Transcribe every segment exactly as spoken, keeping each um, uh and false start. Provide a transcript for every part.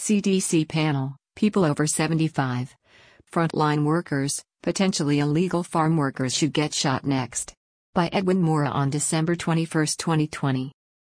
C D C panel, people over seventy-five. Frontline workers, potentially illegal farm workers should get shot next. By Edwin Mora on December twenty-first, twenty twenty.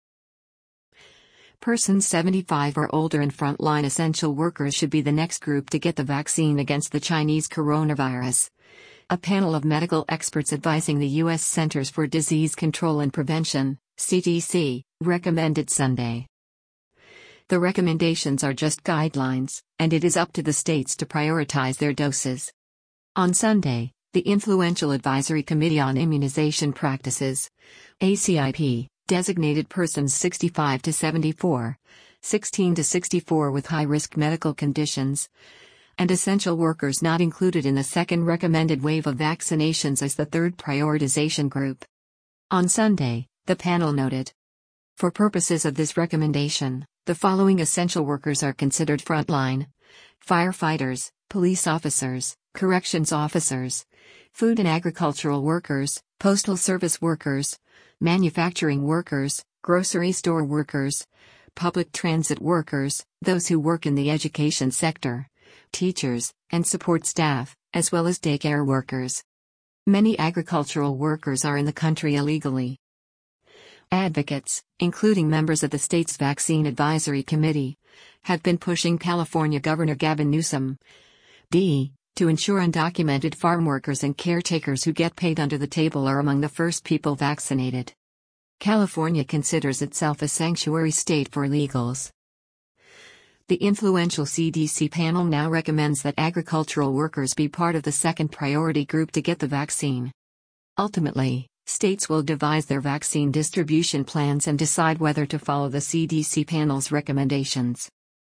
Persons seventy-five or older and frontline essential workers should be the next group to get the vaccine against the Chinese coronavirus. A panel of medical experts advising the U S Centers for Disease Control and Prevention, C D C, recommended Sunday. The recommendations are just guidelines, and it is up to the states to prioritize their doses. On Sunday, the Influential Advisory Committee on Immunization Practices, A C I P, designated persons sixty-five to seventy-four, sixteen to sixty-four with high-risk medical conditions, and essential workers not included in the second recommended wave of vaccinations as the third prioritization group. On Sunday, the panel noted, for purposes of this recommendation, the following essential workers are considered frontline: firefighters, police officers, corrections officers, food and agricultural workers, postal service workers, manufacturing workers, grocery store workers, public transit workers, those who work in the education sector, teachers, and support staff, as well as daycare workers. Many agricultural workers are in the country illegally. Advocates, including members of the state's Vaccine Advisory Committee, have been pushing California Governor Gavin Newsom, D, to ensure undocumented farm workers and caretakers who get paid under the table are among the first people vaccinated. California considers itself a sanctuary state for illegals. The influential C D C panel now recommends that agricultural workers be part of the second priority group to get the vaccine. Ultimately, states will devise their vaccine distribution plans and decide whether to follow the C D C panel's recommendations.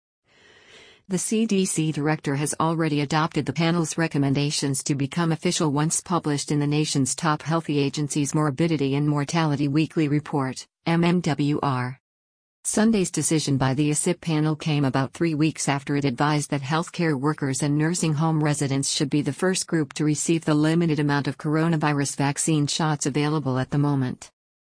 The C D C director has already adopted the panel's recommendations to become official once published in the nation's top healthy agency's Morbidity and Mortality Weekly Report, M M W R. Sunday's decision by the A C I P panel came about three weeks after it advised that healthcare workers and nursing home residents should be the first group to receive the limited amount of coronavirus vaccine shots available at the moment.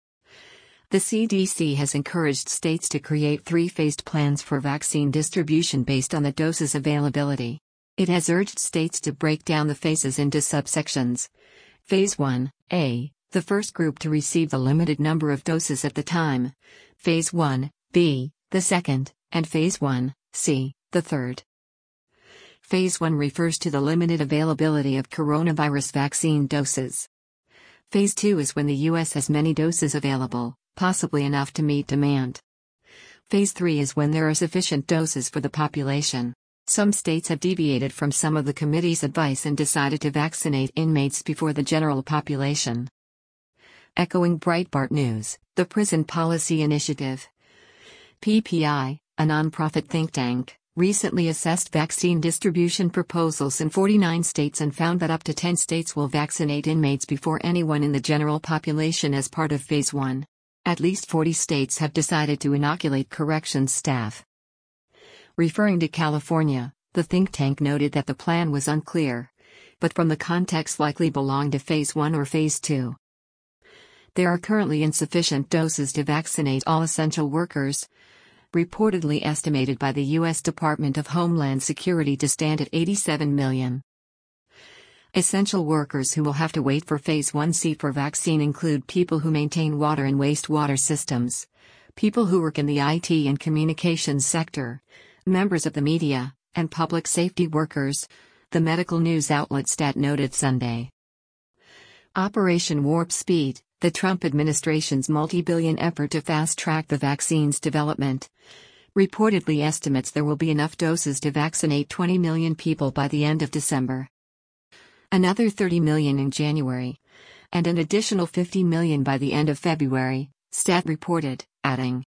The C D C has encouraged states to create three-phased plans for vaccine distribution based on the doses availability. It has urged states to break down the phases into subsections. Phase one A, the first group to receive the limited number of doses at the time. Phase one B, the second, and Phase one C, the third. Phase one refers to the limited availability of coronavirus vaccine doses. Phase two is when the U S has many doses available, possibly enough to meet demand. Phase three is when there are sufficient doses for the population. Some states have deviated from some of the committee's advice and decided to vaccinate inmates before the general population. Echoing Breitbart News, the Prison Policy Initiative, P P I, a nonprofit think tank, recently assessed vaccine distribution proposals in forty-nine states and found that up to ten states will vaccinate inmates before anyone in the general population as part of Phase one. At least forty states have decided to inoculate corrections staff. Referring to California, the think tank noted that the plan was unclear, but from the context likely belonged to Phase one or Phase two. There are currently insufficient doses to vaccinate all essential workers, reportedly estimated by the U S Department of Homeland Security to stand at eighty-seven million. Essential workers who will have to wait for Phase one C for vaccine include people who maintain water and wastewater systems, people who work in the I T and communications sector, members of the media, and public safety workers, the medical news outlet Stat noted Sunday. Operation Warp Speed, the Trump administration's multi-billion effort to fast-track the vaccine's development, reportedly estimates there will be enough doses to vaccinate twenty million people by the end of December. Another thirty million in January, and an additional fifty million by the end of February, Stat reported, adding.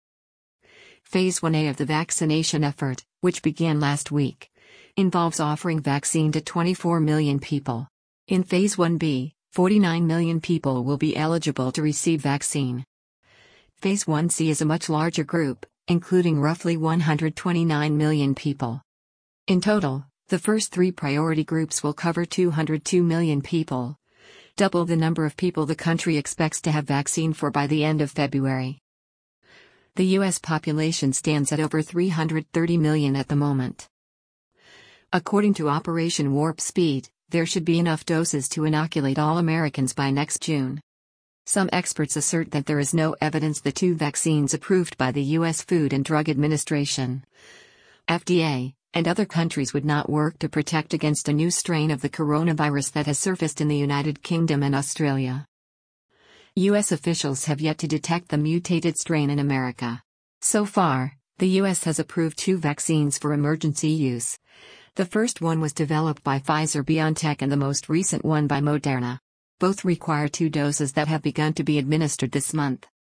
Phase one A of the vaccination effort, which began last week, involves offering vaccine to twenty-four million people. In Phase one B, forty-nine million people will be eligible to receive vaccine. Phase one C is a much larger group, including roughly one hundred twenty-nine million people. In total, the first three priority groups will cover two hundred two million people, double the number of people the country expects to have vaccine for by the end of February. The U S population stands at over three hundred thirty million at the moment. According to Operation Warp Speed, there should be enough doses to inoculate all Americans by next June. Some experts assert that there is no evidence the two vaccines approved by the U S Food and Drug Administration, F D A, and other countries would not work to protect against a new strain of the coronavirus that has surfaced in the United Kingdom and Australia. U S officials have yet to detect the mutated strain in America. So far, the U S has approved two vaccines for emergency use. The first one was developed by Pfizer-BioNTech and the most recent one by Moderna. Both require two doses that have begun to be administered this month.